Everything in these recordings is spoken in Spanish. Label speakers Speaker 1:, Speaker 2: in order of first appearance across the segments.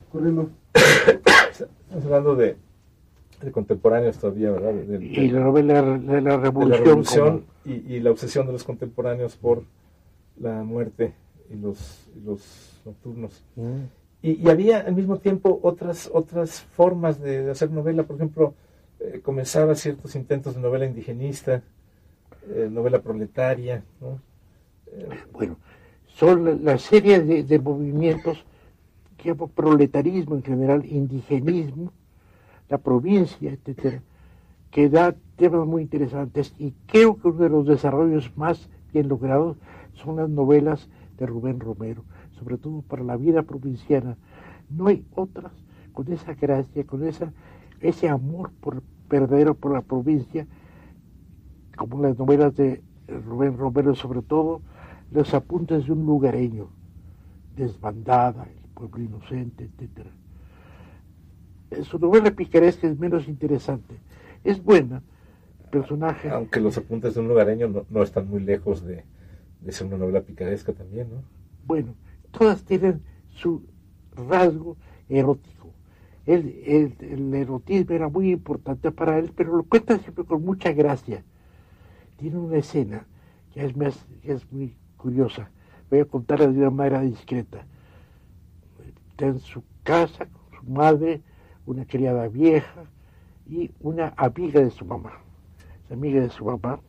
Speaker 1: corriendo. Estamos hablando de contemporáneos todavía, ¿verdad?
Speaker 2: Y la novela de la Revolución.
Speaker 1: Y la obsesión de los contemporáneos por la muerte y los nocturnos. Y había al mismo tiempo otras formas de hacer novela. Por ejemplo, comenzaba ciertos intentos de novela indigenista, novela proletaria, ¿no?
Speaker 2: Bueno, son la serie de movimientos que llamo proletarismo en general, indigenismo, la provincia, etcétera, que da temas muy interesantes, y creo que uno de los desarrollos más bien logrados son las novelas de Rubén Romero, sobre todo para la vida provinciana. No hay otras con esa gracia, con ese amor verdadero por la provincia, como las novelas de Rubén Romero, sobre todo los apuntes de un lugareño, Desbandada, El pueblo inocente, etcétera. Su novela picaresca es menos interesante, es buena, personaje.
Speaker 1: Aunque los apuntes de un lugareño no están muy lejos de ser una novela picaresca también, ¿no?
Speaker 2: Bueno, todas tienen su rasgo erótico. El erotismo era muy importante para él, pero lo cuenta siempre con mucha gracia. Tiene una escena que es muy curiosa. Voy a contarla de una manera discreta. Está en su casa con su madre, una criada vieja y una amiga de su mamá. Esa amiga de su mamá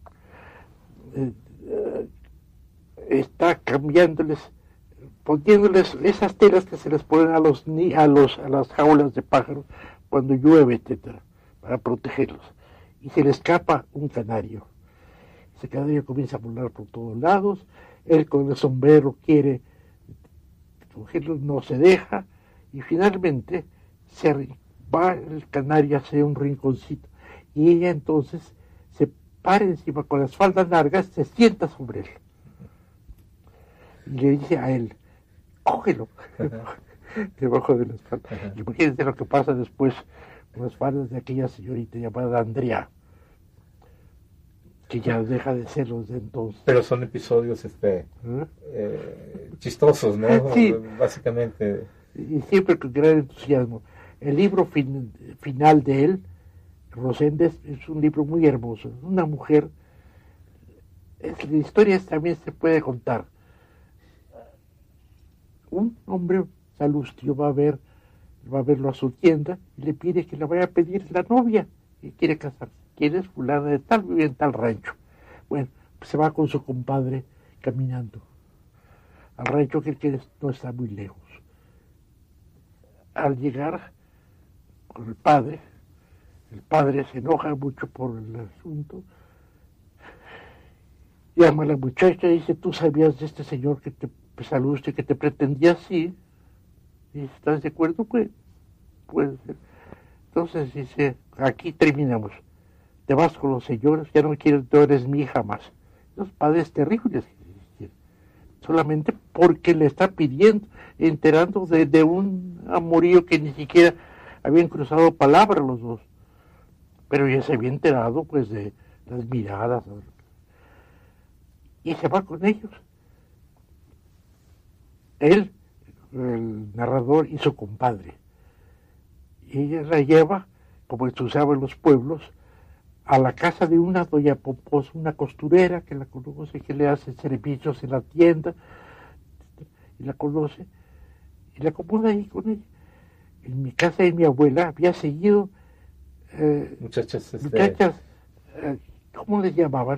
Speaker 2: está poniéndoles esas telas que se les ponen a las jaulas de pájaros cuando llueve, etcétera, para protegerlos. Y se le escapa un canario. Ese canario comienza a volar por todos lados. Él con el sombrero quiere cogerlo, no se deja, y finalmente va el canario hacia un rinconcito, y ella entonces se para encima con las faldas largas, se sienta sobre él y le dice a él: cógelo debajo de las faldas. Imagínense lo que pasa después con las faldas de aquella señorita llamada Andrea, que ya deja de serlo desde entonces.
Speaker 1: Pero son episodios chistosos, ¿no?
Speaker 2: Sí.
Speaker 1: Básicamente.
Speaker 2: Y siempre con gran entusiasmo. El libro final de él, Roséndez, es un libro muy hermoso. Una mujer, la historia también se puede contar. Un hombre salustio va a verlo a su tienda y le pide que le vaya a pedir la novia y quiere casarse. ¿Quién es? Fulana de tal, vive en tal rancho. Bueno, pues se va con su compadre caminando al rancho, que no está muy lejos. Al llegar con el padre se enoja mucho por el asunto, llama a la muchacha y dice: ¿tú sabías de este señor que te saludaste, que te pretendía así? ¿Y estás de acuerdo? Pues puede ser. Entonces dice: aquí terminamos. Te vas con los señores, ya no quieres, tú eres mi hija más. Los padres terribles, solamente porque le está pidiendo, enterando de un amorío que ni siquiera habían cruzado palabra los dos, pero ya se había enterado pues de las miradas, ¿no? Y se va con ellos. Él, el narrador, y su compadre. Y ella la lleva, como se usaba en los pueblos, a la casa de una doña Pomposa, una costurera que la conoce, que le hace servicios en la tienda, y la conoce, y la acomoda ahí con ella. En mi casa de mi abuela había seguido
Speaker 1: muchachas,
Speaker 2: ¿cómo les llamaban?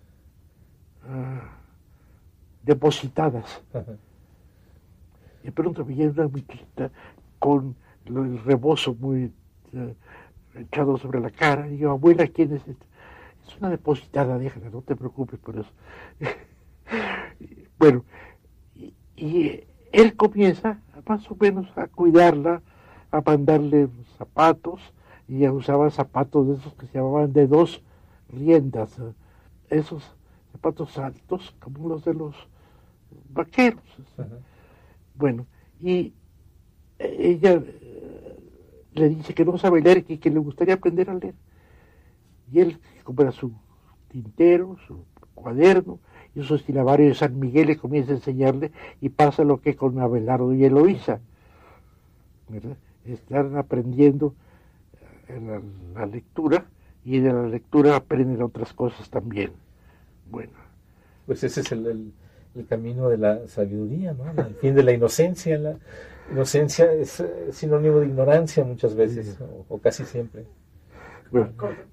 Speaker 2: Depositadas. Y de pronto veía una muchachita con el rebozo muy echado sobre la cara. Y digo: abuela, ¿quién es esta? Es una depositada, déjala, no te preocupes por eso. Bueno, y él comienza más o menos a cuidarla, a mandarle zapatos, y ella usaba zapatos de esos que se llamaban de 2 riendas, esos zapatos altos, como los de los vaqueros. Bueno, y ella le dice que no sabe leer y que le gustaría aprender a leer. Y él compra su tintero, su cuaderno y su silabario de San Miguel, y comienza a enseñarle, y pasa lo que con Abelardo y Eloísa. ¿verdad? Están aprendiendo la lectura, y de la lectura aprenden otras cosas también. Bueno.
Speaker 1: Pues ese es el camino de la sabiduría, ¿no? El fin de la inocencia. La inocencia es sinónimo de ignorancia muchas veces, sí. o casi siempre. Bueno.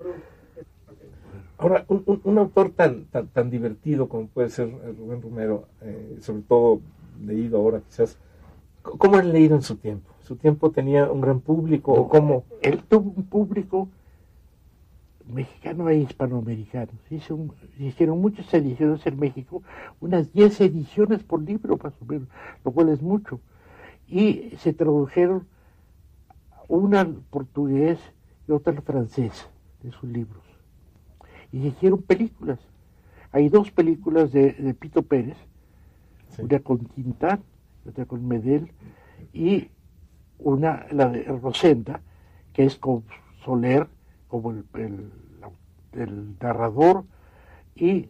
Speaker 1: Ahora, un autor tan divertido como puede ser Rubén Romero, sobre todo leído ahora quizás, ¿cómo han leído en su tiempo? ¿Su tiempo tenía un gran público o cómo?
Speaker 2: Él tuvo un público mexicano e hispanoamericano. Hicieron muchas ediciones en México, unas 10 ediciones por libro más o menos, lo cual es mucho. Y se tradujeron una al portugués y otra al francés de sus libros. Y se hicieron películas. Hay 2 películas de Pito Pérez, sí. Una con Tintán, otra con Medel, y una, la de Rosenda, que es con Soler como el narrador, y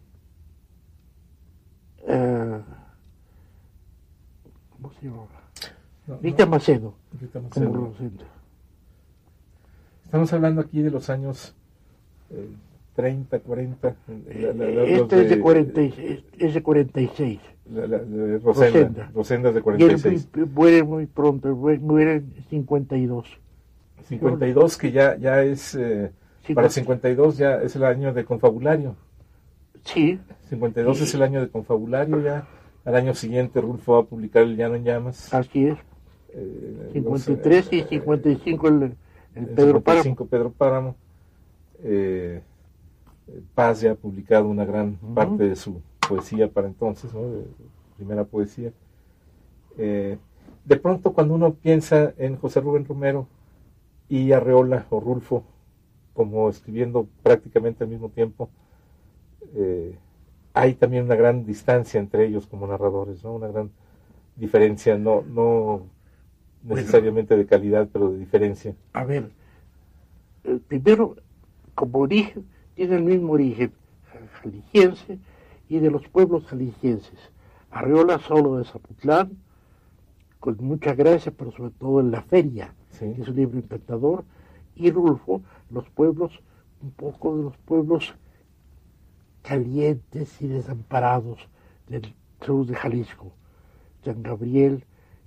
Speaker 2: ¿cómo se llama? Rita Macedo, como Rosenda.
Speaker 1: Estamos hablando aquí de los años 30, 40.
Speaker 2: Este es de 46.
Speaker 1: De Rosenda es de 46.
Speaker 2: Y él muere muy pronto, muere en 52.
Speaker 1: 52, que ya es, para 52 ya es el año de Confabulario.
Speaker 2: Sí.
Speaker 1: 52 es el año de Confabulario, ya al año siguiente Rulfo va a publicar El Llano en Llamas.
Speaker 2: Así es. 53 y 55 el Pedro Páramo.
Speaker 1: Pedro Páramo. Paz ya ha publicado una gran parte de su poesía para entonces, ¿no? De primera poesía. De pronto cuando uno piensa en José Rubén Romero y Arreola o Rulfo como escribiendo prácticamente al mismo tiempo, hay también una gran distancia entre ellos como narradores, ¿no? Una gran diferencia, no necesariamente de calidad, pero de diferencia.
Speaker 2: A ver, primero, como origen, tiene el mismo origen jalisciense y de los pueblos jaliscienses. Arreola solo de Zapotlán, con mucha gracia, pero sobre todo en La Feria, sí. Que es un libro encantador, y Rulfo, los pueblos, un poco de los pueblos calientes y desamparados del sur de Jalisco, San Gabriel,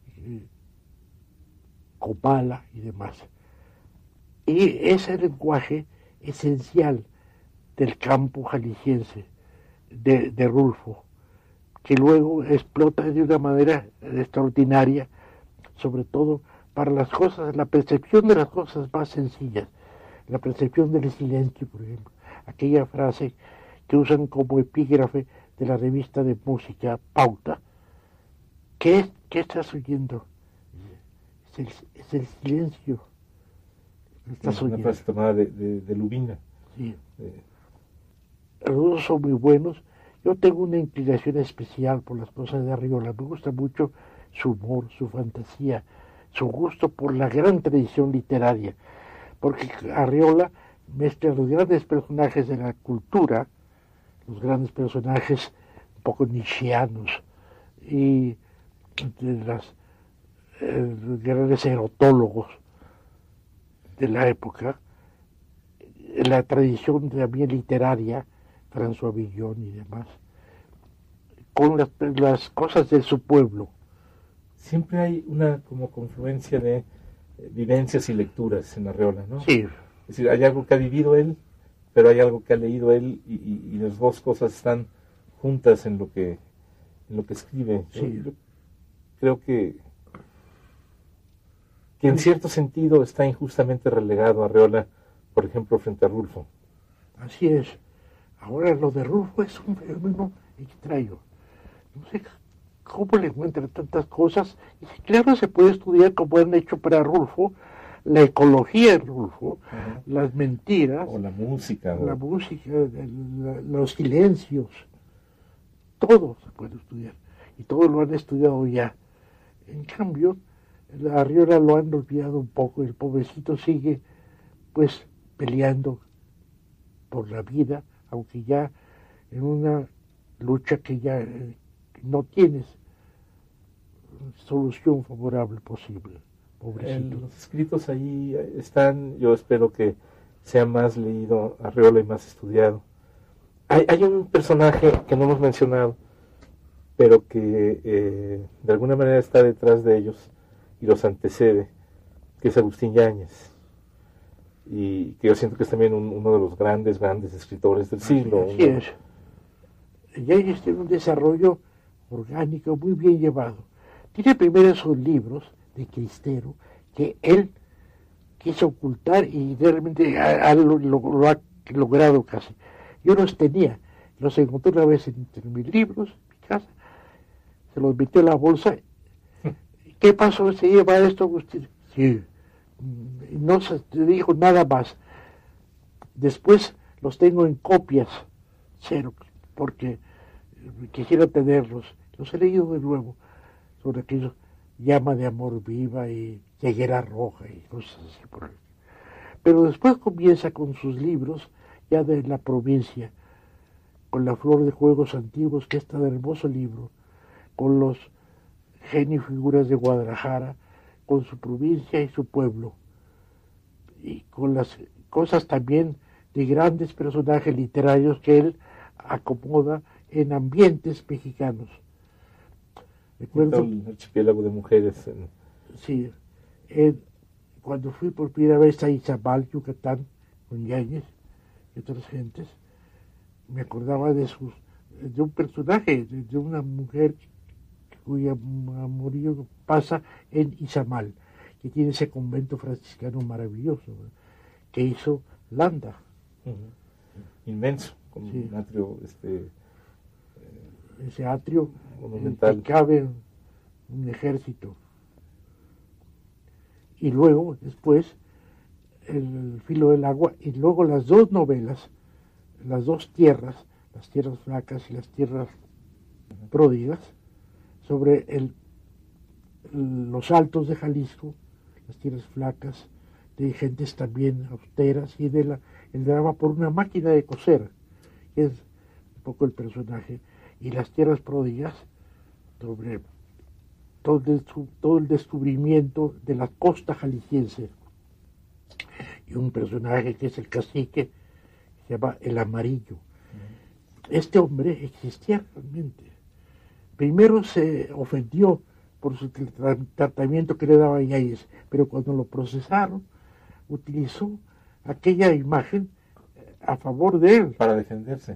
Speaker 2: Comala y demás. Y ese lenguaje esencial del campo jalisciense de Rulfo, que luego explota de una manera extraordinaria, sobre todo para las cosas, la percepción de las cosas más sencillas, la percepción del silencio, por ejemplo, aquella frase que usan como epígrafe de la revista de música Pauta. ¿Qué estás oyendo? Es el silencio.
Speaker 1: Es una frase tomada de Lubina.
Speaker 2: Sí. Los dos son muy buenos. Yo tengo una inclinación especial por las cosas de Arreola. Me gusta mucho su humor, su fantasía, su gusto por la gran tradición literaria. Porque Arreola mezcla los grandes personajes de la cultura, los grandes personajes un poco nietzscheanos, y de los grandes erotólogos de la época, la tradición también literaria, François Villon y demás, con las cosas de su pueblo.
Speaker 1: Siempre hay una como confluencia de vivencias y lecturas en Arreola, ¿no?
Speaker 2: Sí.
Speaker 1: Es decir, hay algo que ha vivido él, pero hay algo que ha leído él, y las dos cosas están juntas en lo que escribe.
Speaker 2: Sí.
Speaker 1: Yo creo que en cierto sentido está injustamente relegado Arreola, por ejemplo, frente a Rulfo.
Speaker 2: Así es. Ahora lo de Rulfo es un fenómeno extraño. No sé cómo le encuentran tantas cosas. Y claro, se puede estudiar como han hecho para Rulfo, la ecología de Rulfo, las mentiras.
Speaker 1: O la música.
Speaker 2: La música, los silencios. Todo se puede estudiar. Y todo lo han estudiado ya. En cambio, a Arreola lo han olvidado un poco. El pobrecito sigue, pues, peleando por la vida, aunque ya en una lucha que ya no tienes solución favorable posible. pobrecito.
Speaker 1: Los escritos ahí están, yo espero que sea más leído Arreola y más estudiado. Hay un personaje que no hemos mencionado, pero que de alguna manera está detrás de ellos y los antecede, que es Agustín Yáñez, y que yo siento que es también uno de los grandes escritores del siglo.
Speaker 2: Así es. Yáñez tiene un desarrollo orgánico muy bien llevado. Tiene primero esos libros de Cristero que él quiso ocultar y realmente lo ha logrado casi. Yo los tenía, los encontré una vez entre mis libros, en mi casa, se los metió en la bolsa. ¿Qué pasó? ¿Se lleva esto, Agustín? Sí. No se dijo nada más. Después los tengo en copias, cero, porque quisiera tenerlos. Los he leído de nuevo, sobre aquellos Llama de Amor Viva y Ceguera Roja y cosas así por ahí. Pero después comienza con sus libros ya de la provincia, con La Flor de Juegos Antiguos, que es tan hermoso libro, con los genios y figuras de Guadalajara, con su provincia y su pueblo, y con las cosas también de grandes personajes literarios que él acomoda en ambientes mexicanos.
Speaker 1: Recuerdo el archipiélago de mujeres.
Speaker 2: Sí, cuando fui por primera vez a Izamal, Yucatán, con Yáñez y otras gentes, me acordaba de un personaje, de una mujer cuya amorío pasa en Izamal, que tiene ese convento franciscano maravilloso, ¿no?, que hizo Landa.
Speaker 1: Inmenso, con un atrio
Speaker 2: ese atrio
Speaker 1: monumental,
Speaker 2: en que cabe un ejército. Y luego, después, El Filo del Agua, y luego las dos novelas, las dos tierras, las tierras flacas y las tierras pródigas, sobre los altos de Jalisco, las tierras flacas, de gentes también austeras, y el drama por una máquina de coser, que es un poco el personaje, y las tierras pródigas, sobre todo el descubrimiento de la costa jalisciense, y un personaje que es el cacique, que se llama El Amarillo. Este hombre existía realmente. Primero se ofendió por su tratamiento que le daba Yáñez, pero cuando lo procesaron, utilizó aquella imagen a favor de él.
Speaker 1: Para defenderse.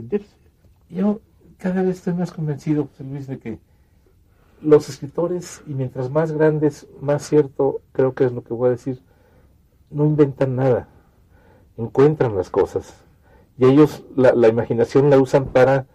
Speaker 1: Yo cada vez estoy más convencido, José Luis, de que los escritores, y mientras más grandes, más cierto creo que es lo que voy a decir, no inventan nada, encuentran las cosas. Y ellos la imaginación la usan para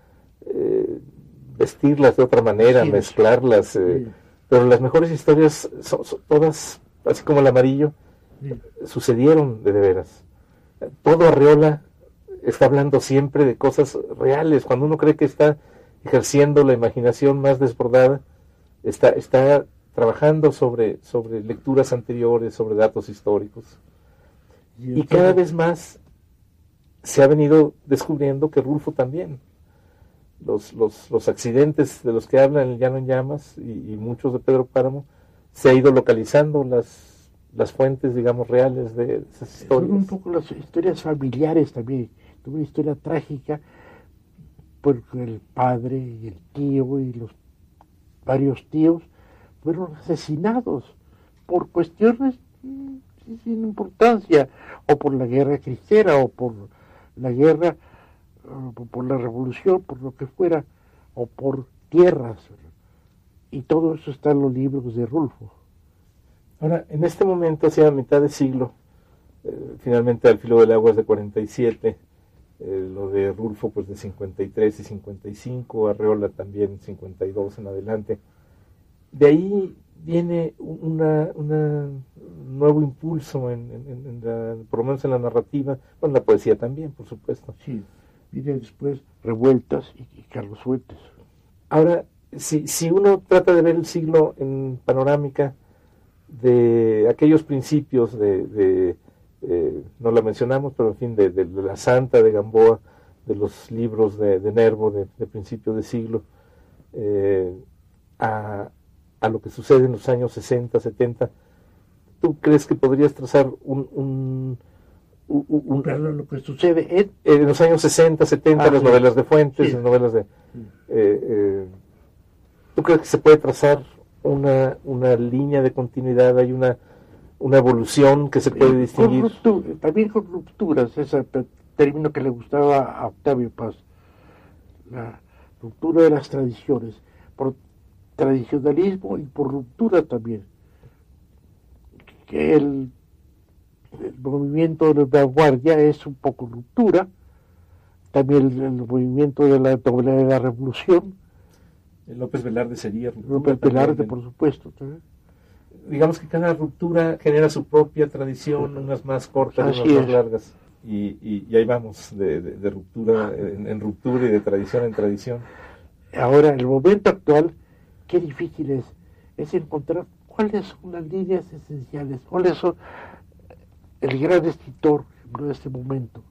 Speaker 1: vestirlas de otra manera, sí, mezclarlas. Sí. Pero las mejores historias son todas, así como El Amarillo, sí, sucedieron de veras. Todo Arreola está hablando siempre de cosas reales. Cuando uno cree que está ejerciendo la imaginación más desbordada, está trabajando sobre lecturas anteriores, sobre datos históricos. Y cada vez más se ha venido descubriendo que Rulfo también. Los accidentes de los que habla en El Llano en Llamas y muchos de Pedro Páramo, se ha ido localizando las fuentes, digamos, reales de esas historias.
Speaker 2: Son un poco las historias familiares también. Tuve una historia trágica porque el padre y el tío y los varios tíos fueron asesinados por cuestiones sin importancia, o por la guerra cristera, o por la guerra, por la revolución, por lo que fuera, o por tierras. Y todo eso está en los libros de Rulfo.
Speaker 1: Ahora, en este momento, hacia mitad de siglo, finalmente Al Filo del Agua es de 47, lo de Rulfo pues de 53 y 55, Arreola también 52 en adelante. De ahí viene un nuevo impulso por lo menos en la narrativa, en la poesía también, por supuesto.
Speaker 2: Sí, viene después Revueltas y Carlos Fuentes.
Speaker 1: Ahora, si uno trata de ver el siglo en panorámica de aquellos principios no la mencionamos, pero en fin, de la Santa de Gamboa, de los libros de Nervo de principio de siglo, a lo que sucede en los años 60, 70, tú crees que podrías trazar
Speaker 2: Pero lo que sucede
Speaker 1: en los años 60, 70, las novelas de Fuentes,
Speaker 2: sí.
Speaker 1: las novelas de... ¿tú crees que se puede trazar una línea de continuidad? ¿Hay una evolución que se puede distinguir?
Speaker 2: También con rupturas, ese término que le gustaba a Octavio Paz, la ruptura de las tradiciones, por tradicionalismo y por ruptura también. Que el movimiento de la vanguardia es un poco ruptura, también el movimiento de la novela de la revolución.
Speaker 1: López Velarde sería ruptura.
Speaker 2: López Velarde, por supuesto. ¿También?
Speaker 1: Digamos que cada ruptura genera su propia tradición, unas más cortas, unas más largas. Y ahí vamos, de ruptura en ruptura y de tradición en tradición.
Speaker 2: Ahora, en el momento actual, qué difícil es encontrar cuáles son las líneas esenciales, cuáles son el gran escritor de este momento.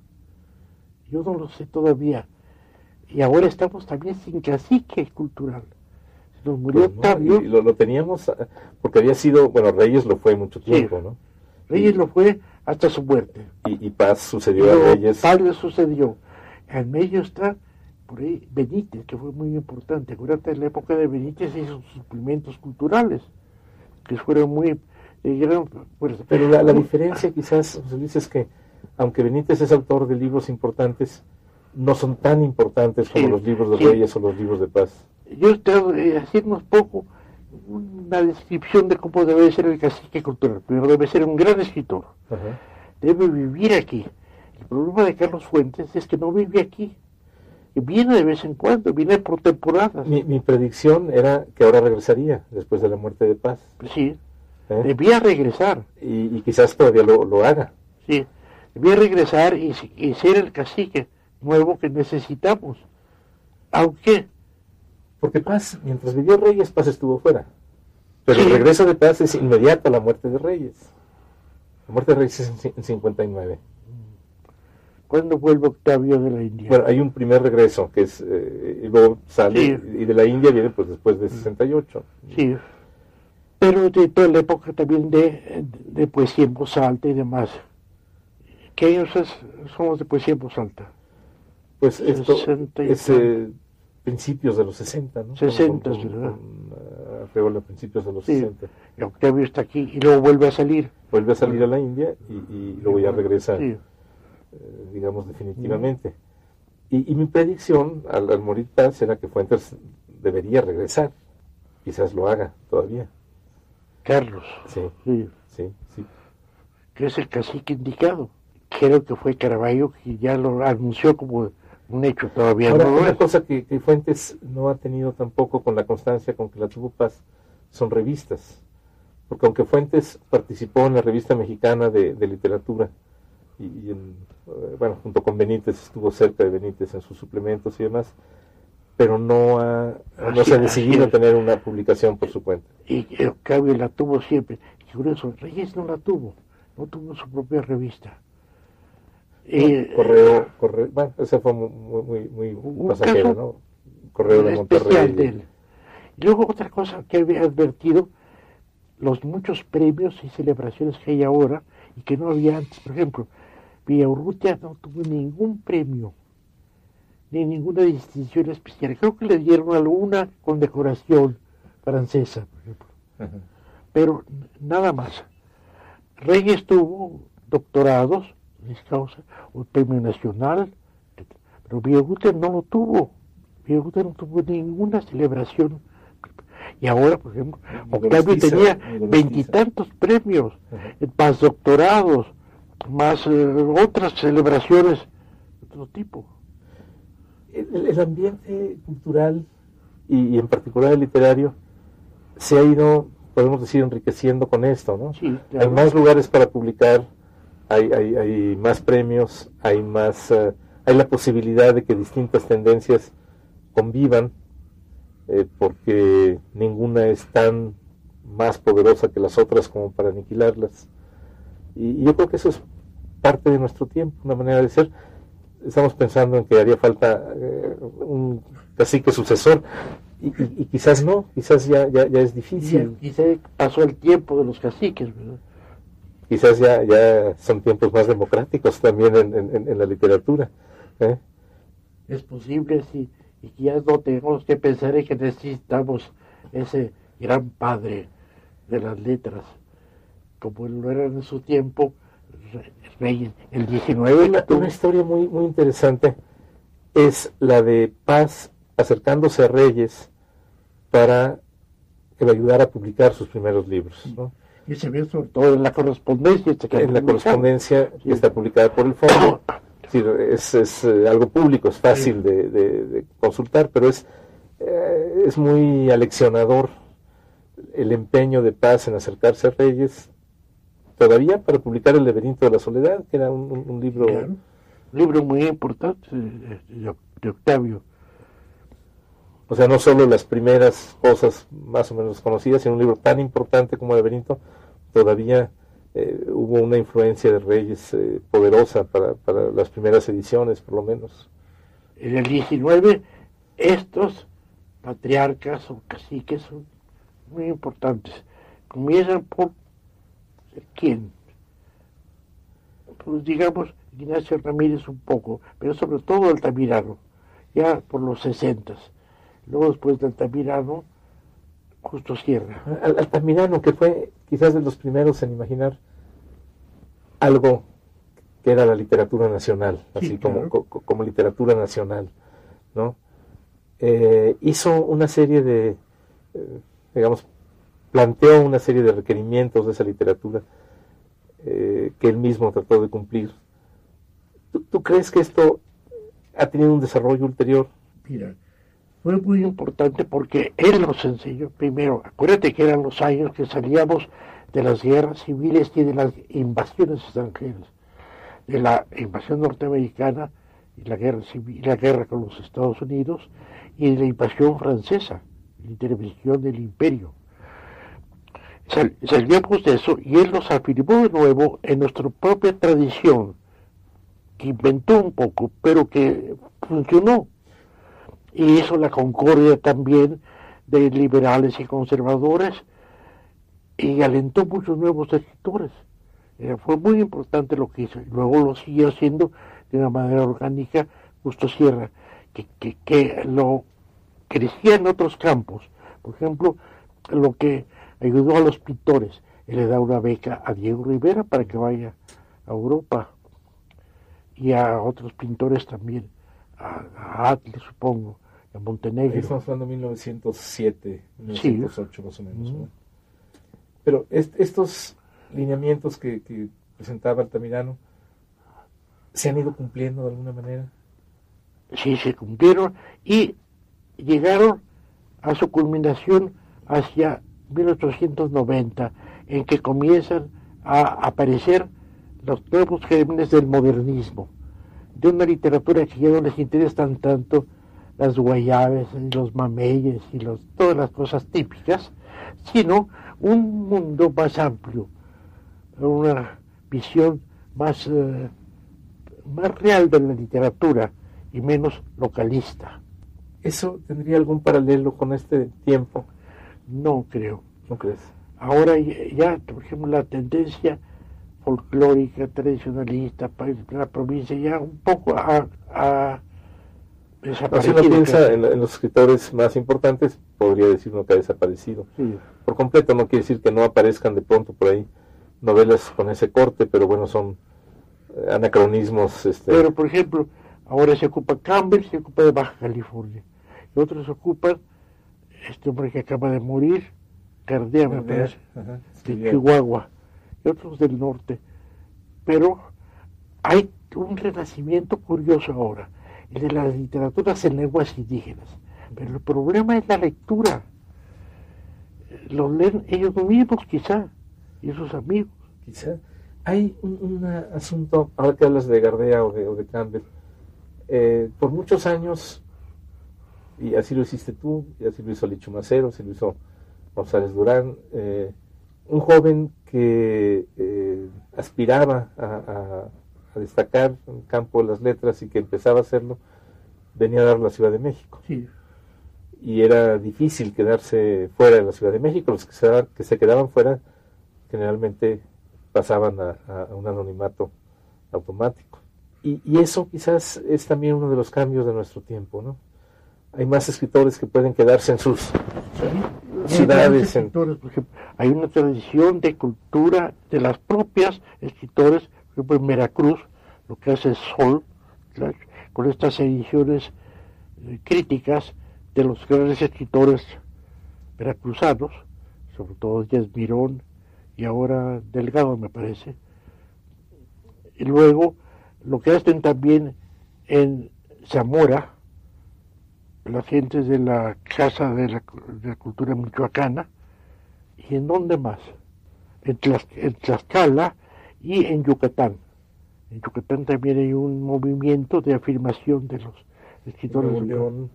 Speaker 2: Yo no lo sé todavía. Y ahora estamos también sin cacique cultural. Se nos murió Octavio.
Speaker 1: Y lo teníamos, porque había sido, bueno, Reyes lo fue mucho tiempo,
Speaker 2: sí,
Speaker 1: ¿no?
Speaker 2: Reyes lo fue hasta su muerte.
Speaker 1: Y Paz sucedió a Reyes.
Speaker 2: Paz le sucedió. En medio está, por ahí, Benítez, que fue muy importante. Acuérdate, en la época de Benítez hizo suplementos culturales, que fueron muy de gran fuerza.
Speaker 1: Pero la diferencia quizás, José Luis, es que, aunque Benítez es autor de libros importantes, no son tan importantes como los libros de Reyes o los libros de Paz.
Speaker 2: Yo estoy haciendo un poco una descripción de cómo debe ser el cacique cultural. Primero, debe ser un gran escritor.
Speaker 1: Ajá.
Speaker 2: Debe vivir aquí. El problema de Carlos Fuentes es que no vive aquí. Y viene de vez en cuando, viene por temporadas.
Speaker 1: Mi predicción era que ahora regresaría después de la muerte de Paz.
Speaker 2: Sí, debía regresar.
Speaker 1: Y quizás todavía lo haga.
Speaker 2: Sí, debía regresar y ser el cacique nuevo que necesitamos. Aunque...
Speaker 1: Porque Paz, mientras vivió Reyes, Paz estuvo fuera. Pero
Speaker 2: sí,
Speaker 1: el regreso de Paz es inmediato a la muerte de Reyes. La muerte de Reyes es en 59.
Speaker 2: ¿Cuándo vuelve Octavio de la India?
Speaker 1: Bueno, hay un primer regreso, que es, y luego sale, sí, y de la India viene pues después de 68.
Speaker 2: Sí, pero de toda la época también de poesía en voz alta y demás. ¿Qué años somos de poesía en voz alta?
Speaker 1: Pues esto es principios de los 60, ¿no?
Speaker 2: 60, ¿verdad?
Speaker 1: Arreola, principios de los 60.
Speaker 2: Y Octavio está aquí y luego vuelve a salir.
Speaker 1: Vuelve a salir a la India y luego ya regresa, sí, digamos, definitivamente. Y mi predicción al morir Paz era que Fuentes debería regresar. Quizás lo haga todavía.
Speaker 2: Carlos.
Speaker 1: Sí.
Speaker 2: Que es el cacique indicado. Creo que fue Caravaggio que ya lo anunció como un hecho, todavía.
Speaker 1: Ahora,
Speaker 2: no
Speaker 1: una cosa que Fuentes no ha tenido tampoco con la constancia con que la tuvo Paz son revistas. Porque aunque Fuentes participó en la revista mexicana de literatura, bueno, junto con Benítez, estuvo cerca de Benítez en sus suplementos y demás, pero no se ha decidido a tener una publicación por su cuenta.
Speaker 2: Y Octavio la tuvo siempre. Y curioso, Reyes no la tuvo, no tuvo su propia revista.
Speaker 1: Correo, bueno, ese fue muy pasajero, ¿no? Correo de Monterrey.
Speaker 2: De él. Y luego otra cosa que había advertido, los muchos premios y celebraciones que hay ahora y que no había antes. Por ejemplo, Villaurrutia no tuvo ningún premio, ni ninguna distinción especial. Creo que le dieron alguna condecoración francesa, por ejemplo. Uh-huh. Pero nada más. Reyes tuvo doctorados, un premio nacional, pero Villaurrutia no lo tuvo. Villaurrutia no tuvo ninguna celebración. Y ahora, por ejemplo, Octavio tenía 20 y tantos premios, más doctorados, más otras celebraciones de otro tipo.
Speaker 1: El ambiente cultural y en particular el literario se ha ido, podemos decir, enriqueciendo con esto, ¿no?
Speaker 2: Sí, claro.
Speaker 1: Hay más lugares para publicar, hay más premios, hay la posibilidad de que distintas tendencias convivan, porque ninguna es tan más poderosa que las otras como para aniquilarlas. Y yo creo que eso es parte de nuestro tiempo, una manera de ser. Estamos pensando en que haría falta un cacique sucesor, y quizás no, quizás ya es difícil.
Speaker 2: Quizás pasó el tiempo de los caciques, ¿verdad?
Speaker 1: quizás ya son tiempos más democráticos también en la literatura.
Speaker 2: Es posible, sí, y que ya no tenemos que pensar en que necesitamos ese gran padre de las letras, como lo era en su tiempo Reyes. El 19.
Speaker 1: Una historia muy, muy interesante es la de Paz acercándose a Reyes para que le ayudara a publicar sus primeros libros, ¿no?
Speaker 2: Y se ve sobre todo en la correspondencia.
Speaker 1: En la correspondencia que está publicada por el Fondo. Es algo público, es fácil de consultar, pero es muy aleccionador el empeño de Paz en acercarse a Reyes, todavía para publicar El laberinto de la soledad, que era un libro...
Speaker 2: Claro. Un libro muy importante de Octavio.
Speaker 1: O sea, no solo las primeras cosas más o menos conocidas, sino un libro tan importante como El laberinto, todavía hubo una influencia de Reyes poderosa para las primeras ediciones, por lo menos.
Speaker 2: En el 19, estos patriarcas o caciques son muy importantes. Comienzan por ¿quién? Pues digamos Ignacio Ramírez un poco, pero sobre todo Altamirano, ya por los 60. Luego después de Altamirano, Justo Sierra.
Speaker 1: Altamirano, que fue quizás de los primeros en imaginar algo que era la literatura nacional, así
Speaker 2: Sí,
Speaker 1: como,
Speaker 2: claro.
Speaker 1: como literatura nacional, ¿no? Hizo una serie de, digamos, planteó una serie de requerimientos de esa literatura que él mismo trató de cumplir. ¿Tú crees que esto ha tenido un desarrollo ulterior?
Speaker 2: Mira, fue muy importante porque él nos enseñó primero. Acuérdate que eran los años que salíamos de las guerras civiles y de las invasiones extranjeras, de la invasión norteamericana y la guerra civil, la guerra con los Estados Unidos, y de la invasión francesa, la intervención del imperio. Salíamos de eso y él nos afirmó de nuevo en nuestra propia tradición, que inventó un poco, pero que funcionó. Y hizo la concordia también de liberales y conservadores y alentó muchos nuevos escritores. Fue muy importante lo que hizo. Y luego lo siguió haciendo de una manera orgánica Justo Sierra, que lo crecía en otros campos. Por ejemplo, lo que ayudó a los pintores. Él le da una beca a Diego Rivera para que vaya a Europa y a otros pintores también, a Atlas, supongo, a Montenegro.
Speaker 1: Estamos hablando de 1907, 1908 sí, más o menos, ¿no?
Speaker 2: Uh-huh.
Speaker 1: Pero estos lineamientos que presentaba Altamirano, ¿se han ido cumpliendo de alguna manera?
Speaker 2: Sí, se cumplieron y llegaron a su culminación hacia 1890, en que comienzan a aparecer los nuevos gérmenes del modernismo, de una literatura que ya no les interesan tanto las guayabes, los mameyes y todas las cosas típicas, sino un mundo más amplio, una visión más real de la literatura y menos localista.
Speaker 1: ¿Eso tendría algún paralelo con este tiempo?
Speaker 2: No creo.
Speaker 1: ¿No crees?
Speaker 2: Ahora ya, por ejemplo, la tendencia folclórica, tradicionalista, la provincia ya un poco ha desaparecido.
Speaker 1: Si uno piensa en los escritores más importantes, podría decir uno que ha desaparecido.
Speaker 2: Sí.
Speaker 1: Por completo, no quiere decir que no aparezcan de pronto por ahí novelas con ese corte, pero bueno, son anacronismos.
Speaker 2: Pero, por ejemplo, ahora se ocupa Campbell, se ocupa de Baja California, y otros se ocupan este hombre que acaba de morir, Cardea, me parece, de Chihuahua, y otros del norte. Pero hay un renacimiento curioso ahora, el de las literaturas en lenguas indígenas. Pero el problema es la lectura. Los leen ellos mismos, quizá, y sus amigos.
Speaker 1: Quizá. Hay un asunto, ahora que hablas de Gardea o de Campbell, por muchos años, y así lo hiciste tú, y así lo hizo Licho Macero, así lo hizo González Durán, un joven que aspiraba a destacar en el campo de las letras y que empezaba a hacerlo, venía a dar la Ciudad de México.
Speaker 2: Sí.
Speaker 1: Y era difícil quedarse fuera de la Ciudad de México. Los que se quedaban fuera generalmente pasaban a un anonimato automático. Y eso quizás es también uno de los cambios de nuestro tiempo, ¿no? Hay más escritores que pueden quedarse en sus ciudades.
Speaker 2: Por ejemplo, hay una tradición de cultura de las propias escritores, por ejemplo en Veracruz, lo que hace Sol, con estas ediciones críticas de los grandes escritores veracruzanos, sobre todo Díaz Mirón y ahora Delgado, me parece. Y luego lo que hacen también en Zamora, las gentes de la Casa de la Cultura Michoacana, y en dónde más, en Tlaxcala y en Yucatán. En Yucatán también hay un movimiento de afirmación de los escritores.
Speaker 1: En Nuevo León,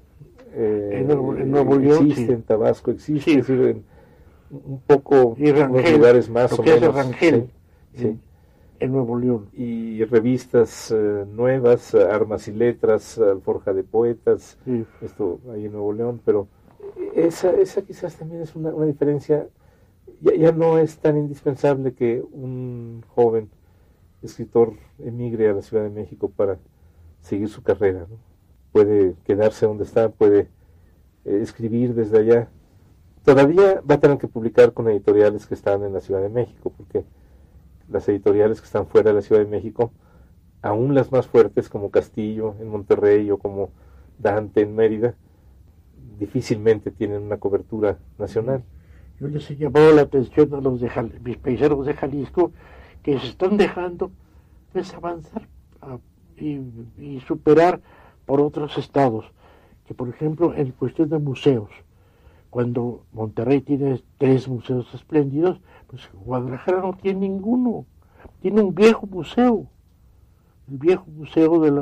Speaker 2: en Nuevo León
Speaker 1: existe, sí. En Tabasco existe,
Speaker 2: sí.
Speaker 1: Es decir, un poco
Speaker 2: y Rangel,
Speaker 1: en lugares más o menos.
Speaker 2: Rangel,
Speaker 1: sí.
Speaker 2: En Nuevo León.
Speaker 1: Y revistas nuevas, Armas y Letras, Alforja de Poetas, sí. Esto ahí en Nuevo León, pero esa quizás también es una diferencia. Ya no es tan indispensable que un joven escritor emigre a la Ciudad de México para seguir su carrera, ¿no? Puede quedarse donde está, puede escribir desde allá. Todavía va a tener que publicar con editoriales que están en la Ciudad de México, porque las editoriales que están fuera de la Ciudad de México, aún las más fuertes como Castillo en Monterrey o como Dante en Mérida, difícilmente tienen una cobertura nacional.
Speaker 2: Yo les he llamado la atención a los mis paisanos de Jalisco, que se están dejando pues avanzar y superar por otros estados, que por ejemplo en cuestión de museos, cuando Monterrey tiene 3 museos espléndidos, pues Guadalajara no tiene ninguno, tiene un viejo museo, el viejo museo de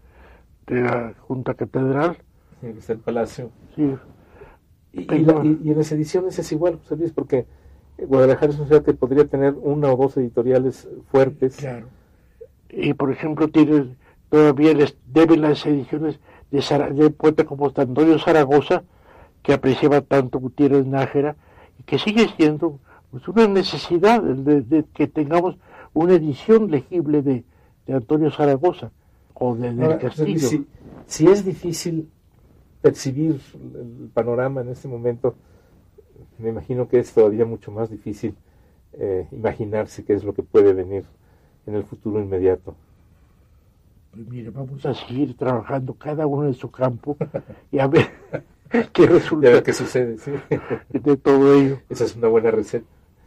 Speaker 2: la Junta Catedral.
Speaker 1: Sí, está el Palacio.
Speaker 2: Sí.
Speaker 1: Y en las ediciones es igual, José Luis, porque Guadalajara es una ciudad que podría tener 1 o 2 editoriales fuertes.
Speaker 2: Claro. Y por ejemplo todavía les deben las ediciones de poeta como Antonio Zaragoza, que apreciaba tanto Gutiérrez Nájera, y que sigue siendo pues, una necesidad de que tengamos una edición legible de Antonio Zaragoza o del Castillo.
Speaker 1: Si es difícil percibir el panorama en este momento, me imagino que es todavía mucho más difícil imaginarse qué es lo que puede venir en el futuro inmediato.
Speaker 2: Pues mire, vamos a seguir trabajando cada uno en su campo y a ver qué resulta.
Speaker 1: Y a ver qué sucede, sí.
Speaker 2: De todo ello.
Speaker 1: Esa es una buena receta.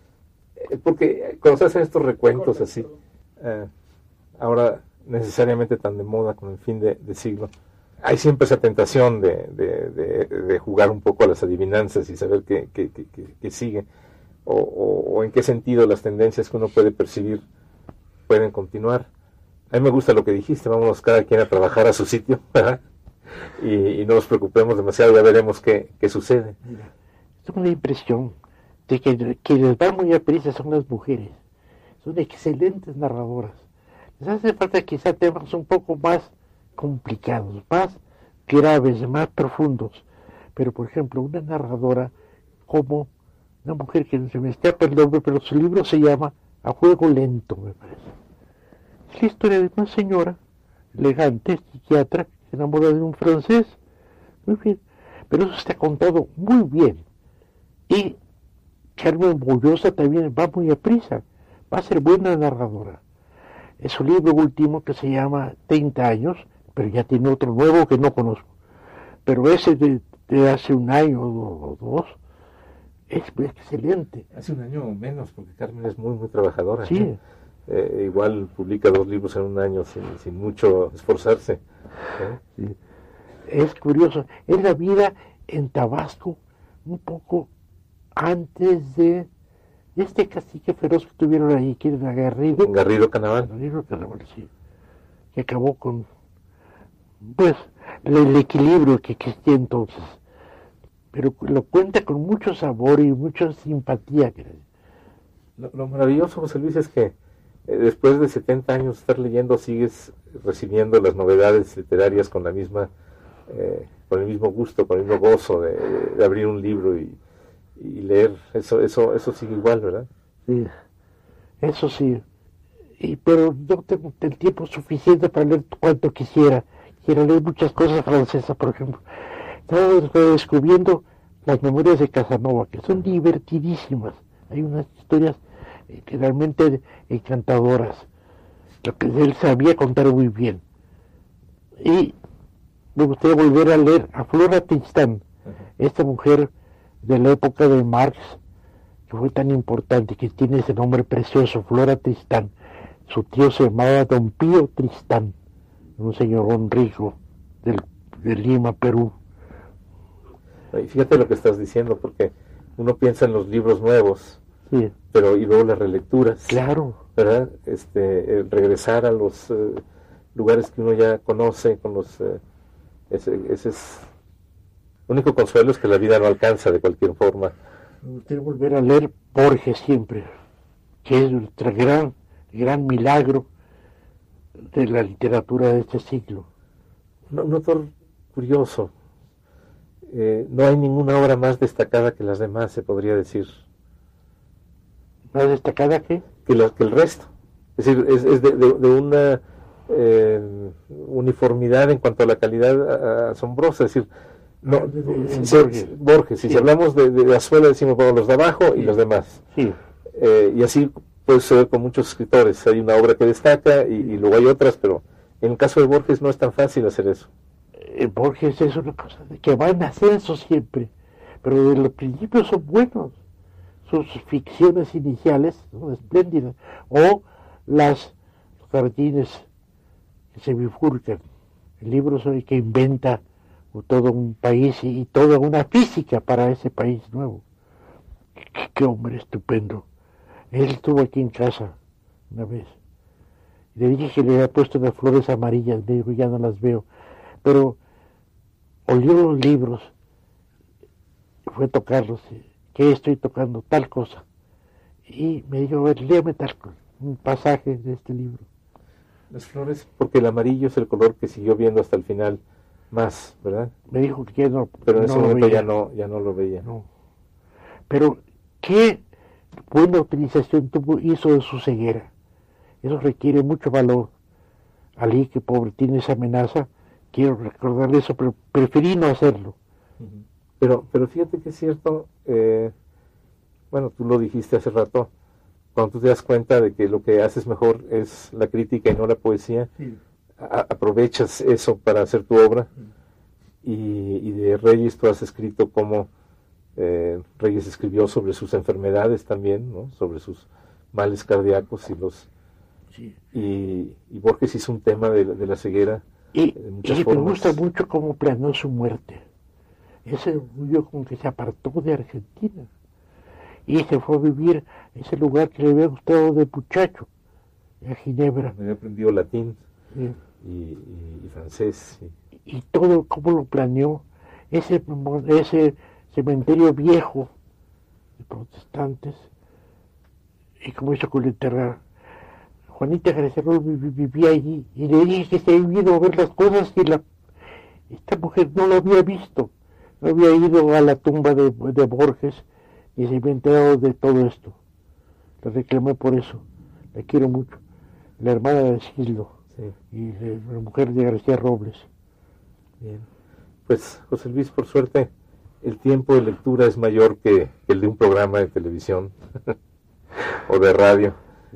Speaker 1: Porque cuando se hacen estos recuentos así, ahora necesariamente tan de moda con el fin de siglo, hay siempre esa tentación de jugar un poco a las adivinanzas y saber qué sigue, o en qué sentido las tendencias que uno puede percibir pueden continuar. A mí me gusta lo que dijiste, vámonos cada quien a trabajar a su sitio, ¿verdad? Y no nos preocupemos demasiado, ya veremos qué sucede.
Speaker 2: Mira, tengo una impresión de que quienes van muy a prisa son las mujeres, son excelentes narradoras. Les hace falta quizá temas un poco más complicados, más graves, más profundos. Pero, por ejemplo, una narradora como una mujer que no se me escapa el nombre, pero su libro se llama A Juego Lento, me parece. Es la historia de una señora elegante, psiquiatra, que se enamora de un francés. Muy bien. Pero eso está contado muy bien. Y Carmen Bollosa también va muy a prisa. Va a ser buena narradora. Es su libro último que se llama 30 años, pero ya tiene otro nuevo que no conozco. Pero ese de hace un año o 2 es excelente.
Speaker 1: Hace un año o menos, porque Carmen es muy, muy trabajadora.
Speaker 2: Sí.
Speaker 1: ¿No? Igual publica 2 libros en un año sin mucho esforzarse.
Speaker 2: Sí. Es curioso. Es la vida en Tabasco, un poco antes de este cacique feroz que tuvieron ahí, que era Garrido.
Speaker 1: Garrido Canaval.
Speaker 2: Garrido Canaval, sí. Que acabó con, pues, el equilibrio que existía entonces. Pero lo cuenta con mucho sabor y mucha simpatía.
Speaker 1: Lo maravilloso, José Luis, es que después de 70 años de estar leyendo, sigues recibiendo las novedades literarias con la misma, con el mismo gusto, con el mismo gozo de abrir un libro y leer. Eso sigue igual, ¿verdad?
Speaker 2: Sí. Eso sí. Pero no tengo el tiempo suficiente para leer cuanto quisiera. Quiero leer muchas cosas francesas, por ejemplo. Estaba descubriendo las memorias de Casanova, que son divertidísimas. Hay unas historias realmente encantadoras. Lo que él sabía contar muy bien. Y me gustaría volver a leer a Flora Tristán, esta mujer de la época de Marx, que fue tan importante, que tiene ese nombre precioso, Flora Tristán. Su tío se llamaba Don Pío Tristán, un señorón rico de Lima, Perú.
Speaker 1: Y fíjate lo que estás diciendo, porque uno piensa en los libros nuevos,
Speaker 2: sí,
Speaker 1: pero y luego las relecturas.
Speaker 2: Claro.
Speaker 1: ¿Verdad? Regresar a los lugares que uno ya conoce, con los ese es el único consuelo, es que la vida no alcanza de cualquier forma.
Speaker 2: Me gustaría volver a leer Borges siempre, que es nuestro gran milagro de la literatura de este siglo.
Speaker 1: Un autor curioso. No hay ninguna obra más destacada que las demás, se podría decir.
Speaker 2: ¿Más destacada qué?
Speaker 1: Que el resto. Es decir, es de una uniformidad en cuanto a la calidad asombrosa. Es decir, no, Borges. Si hablamos de Azuela, decimos bueno, los de abajo y los demás.
Speaker 2: Sí.
Speaker 1: Y así puede suceder con muchos escritores. Hay una obra que destaca y luego hay otras, pero en el caso de Borges no es tan fácil hacer eso.
Speaker 2: Borges es una cosa que va en ascenso siempre, pero de los principios son buenos. Sus ficciones iniciales son espléndidas, o los jardines que se bifurcan, el libro sobre que inventa todo un país y toda una física para ese país nuevo. Qué hombre estupendo. Él estuvo aquí en casa una vez. Le dije que le había puesto unas flores amarillas, me dijo, ya no las veo. Pero olió los libros, fue a tocarlos. ¿Qué estoy tocando? Tal cosa. Y me dijo, a ver, léame tal cosa, un pasaje de este libro.
Speaker 1: Las flores, porque el amarillo es el color que siguió viendo hasta el final más, ¿verdad?
Speaker 2: Me dijo que ya no.
Speaker 1: Pero en
Speaker 2: no
Speaker 1: ese momento
Speaker 2: veía.
Speaker 1: ya no lo veía.
Speaker 2: No. Pero qué buena utilización hizo de su ceguera. Eso requiere mucho valor. Ali, que pobre tiene esa amenaza, quiero recordarle eso, pero preferí no hacerlo.
Speaker 1: Pero fíjate que es cierto, bueno, tú lo dijiste hace rato, cuando tú te das cuenta de que lo que haces mejor es la crítica y no la poesía, sí, aprovechas eso para hacer tu obra. Y de Reyes tú has escrito como Reyes escribió sobre sus enfermedades también, ¿no? Sobre sus males cardíacos y los... Sí. Y Borges hizo un tema de la ceguera de muchas formas.
Speaker 2: Me gusta mucho cómo planeó su muerte. Ese orgullo como que se apartó de Argentina y se fue a vivir en ese lugar que le había gustado de muchacho, a Ginebra.
Speaker 1: Había aprendido latín,
Speaker 2: sí,
Speaker 1: y francés.
Speaker 2: Y todo cómo lo planeó, ese cementerio viejo de protestantes, y cómo hizo con enterrar. Juanita García vivía allí, y le dije que se había ido a ver las cosas y esta mujer no lo había visto, no había ido a la tumba de Borges y se había enterado de todo esto. Le reclamé por eso, la quiero mucho, la hermana de Sildo, sí, y la mujer de García Robles.
Speaker 1: Bien, pues José Luis, por suerte el tiempo de lectura es mayor que el de un programa de televisión o de radio.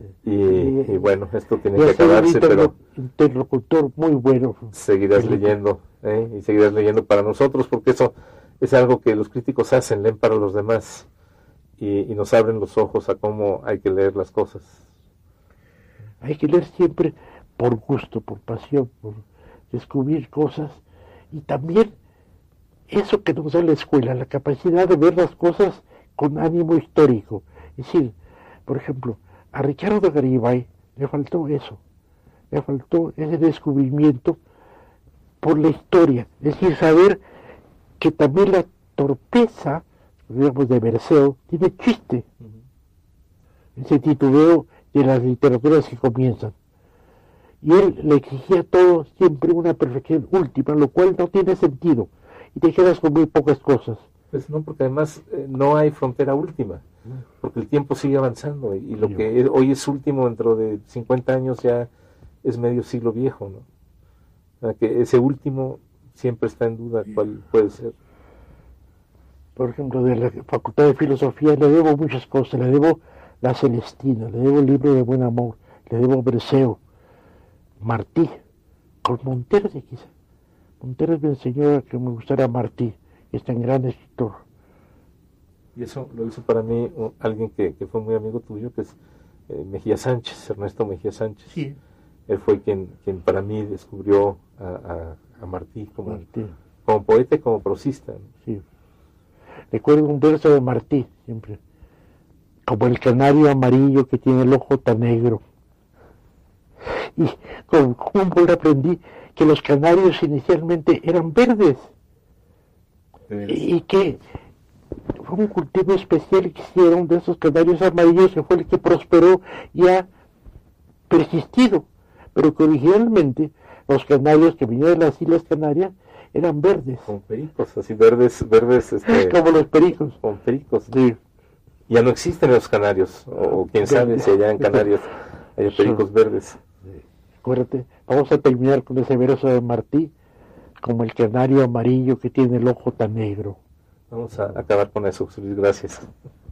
Speaker 1: Y bueno, esto tiene que acabarse, pero
Speaker 2: interlocutor muy bueno.
Speaker 1: Seguirás leyendo, y seguirás leyendo para nosotros, porque eso es algo que los críticos hacen, leen para los demás y nos abren los ojos a cómo hay que leer las cosas.
Speaker 2: Hay que leer siempre por gusto, por pasión, por descubrir cosas, y también eso que nos da la escuela, la capacidad de ver las cosas con ánimo histórico. Es decir, por ejemplo, a Ricardo Garibay le faltó eso, le faltó ese descubrimiento por la historia, es decir, saber que también la torpeza, digamos, de Berceo tiene chiste, ese titubeo de las literaturas que comienzan. Y él le exigía todo siempre una perfección última, lo cual no tiene sentido, y te quedas con muy pocas cosas.
Speaker 1: Pues no, porque además no hay frontera última, porque el tiempo sigue avanzando y lo que hoy es último dentro de 50 años ya es medio siglo viejo, ¿no? O sea, que ese último siempre está en duda cuál puede ser.
Speaker 2: Por ejemplo, de la Facultad de Filosofía le debo muchas cosas, le debo La Celestina, le debo el libro de Buen Amor, le debo Berceo, Martí, con Monteros quizá. Monteros me enseñó a que me gustara Martí, que es tan gran escritor.
Speaker 1: Y eso lo hizo para mí alguien que fue muy amigo tuyo, que es Mejía Sánchez, Ernesto Mejía Sánchez.
Speaker 2: Sí.
Speaker 1: Él fue quien para mí descubrió a Martí como poeta y como prosista, ¿no?
Speaker 2: Sí. Recuerdo un verso de Martí, siempre. Como el canario amarillo que tiene el ojo tan negro. Y con Humboldt aprendí que los canarios inicialmente eran verdes. Y que fue un cultivo especial que hicieron de esos canarios amarillos, que fue el que prosperó y ha persistido. Pero que originalmente los canarios que vinieron de las Islas Canarias eran verdes.
Speaker 1: Como pericos, así verdes.
Speaker 2: Como los pericos.
Speaker 1: Como pericos.
Speaker 2: Sí.
Speaker 1: Ya no existen los canarios, o quién sabe si allá en Canarias hay pericos verdes.
Speaker 2: Acuérdate, vamos a terminar con ese verso de Martí, como el canario amarillo que tiene el ojo tan negro.
Speaker 1: Vamos a acabar con eso, José Luis, gracias.